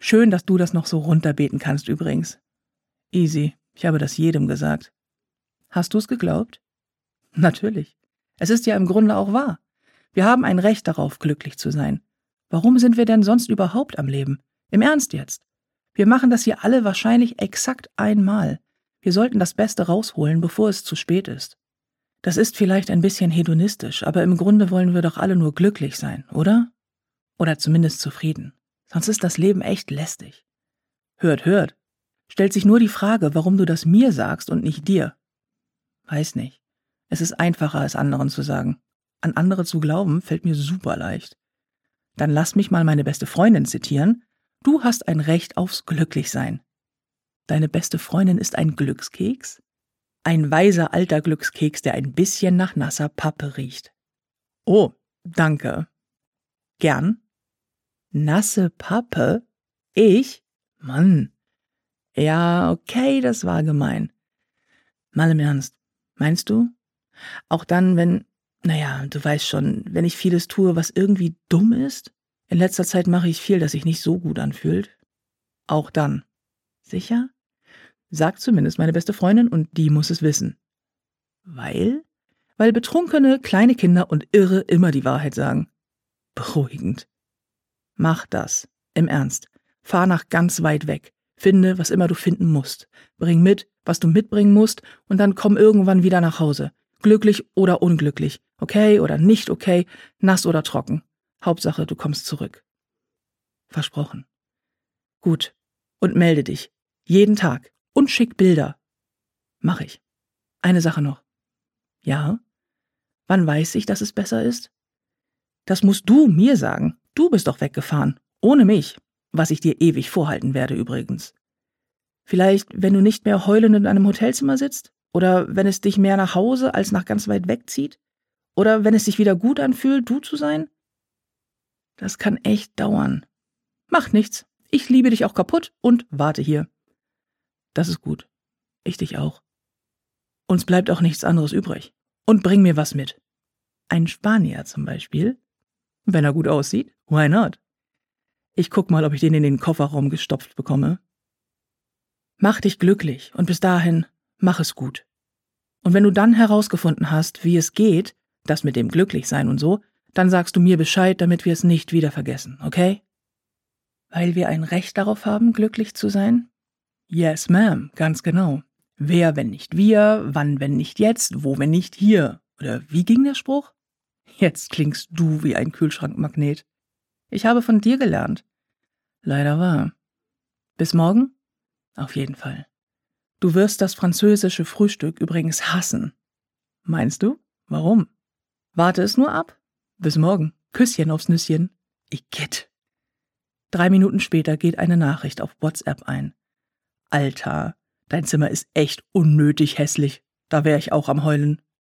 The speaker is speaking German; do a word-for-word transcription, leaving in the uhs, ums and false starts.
Schön, dass du das noch so runterbeten kannst übrigens. Easy, ich habe das jedem gesagt. Hast du's geglaubt? Natürlich. Es ist ja im Grunde auch wahr. Wir haben ein Recht darauf, glücklich zu sein. Warum sind wir denn sonst überhaupt am Leben? Im Ernst jetzt. Wir machen das hier alle wahrscheinlich exakt einmal. Wir sollten das Beste rausholen, bevor es zu spät ist. Das ist vielleicht ein bisschen hedonistisch, aber im Grunde wollen wir doch alle nur glücklich sein, oder? Oder zumindest zufrieden. Sonst ist das Leben echt lästig. Hört, hört. Stellt sich nur die Frage, warum du das mir sagst und nicht dir. Weiß nicht. Es ist einfacher, es anderen zu sagen. An andere zu glauben, fällt mir super leicht. Dann lass mich mal meine beste Freundin zitieren. Du hast ein Recht aufs Glücklichsein. Deine beste Freundin ist ein Glückskeks? Ein weiser alter Glückskeks, der ein bisschen nach nasser Pappe riecht. Oh, danke. Gern? Nasse Pappe? Ich? Mann. Ja, okay, das war gemein. Mal im Ernst. Meinst du? Auch dann, wenn, naja, du weißt schon, wenn ich vieles tue, was irgendwie dumm ist? In letzter Zeit mache ich viel, das sich nicht so gut anfühlt. Auch dann. Sicher? Sagt zumindest meine beste Freundin und die muss es wissen. Weil? Weil betrunkene, kleine Kinder und Irre immer die Wahrheit sagen. Beruhigend. Mach das. Im Ernst. Fahr nach ganz weit weg. Finde, was immer du finden musst. Bring mit, was du mitbringen musst und dann komm irgendwann wieder nach Hause. Glücklich oder unglücklich. Okay oder nicht okay. Nass oder trocken. Hauptsache, du kommst zurück. Versprochen. Gut. Und melde dich. Jeden Tag. Und schick Bilder. Mach ich. Eine Sache noch. Ja? Wann weiß ich, dass es besser ist? Das musst du mir sagen. Du bist doch weggefahren. Ohne mich. Was ich dir ewig vorhalten werde übrigens. Vielleicht, wenn du nicht mehr heulend in einem Hotelzimmer sitzt? Oder wenn es dich mehr nach Hause als nach ganz weit weg zieht? Oder wenn es sich wieder gut anfühlt, du zu sein? Das kann echt dauern. Mach nichts. Ich liebe dich auch kaputt und warte hier. Das ist gut. Ich dich auch. Uns bleibt auch nichts anderes übrig. Und bring mir was mit. Ein Spanier zum Beispiel. Wenn er gut aussieht, why not? Ich guck mal, ob ich den in den Kofferraum gestopft bekomme. Mach dich glücklich und bis dahin, mach es gut. Und wenn du dann herausgefunden hast, wie es geht, das mit dem Glücklichsein und so, dann sagst du mir Bescheid, damit wir es nicht wieder vergessen, okay? Weil wir ein Recht darauf haben, glücklich zu sein? Yes, ma'am, ganz genau. Wer, wenn nicht wir, wann, wenn nicht jetzt, wo, wenn nicht hier. Oder wie ging der Spruch? Jetzt klingst du wie ein Kühlschrankmagnet. Ich habe von dir gelernt. Leider wahr. Bis morgen? Auf jeden Fall. Du wirst das französische Frühstück übrigens hassen. Meinst du? Warum? Warte es nur ab. Bis morgen. Küsschen aufs Nüsschen. Igitt. Drei Minuten später geht eine Nachricht auf WhatsApp ein. Alter, dein Zimmer ist echt unnötig hässlich. Da wär ich auch am Heulen.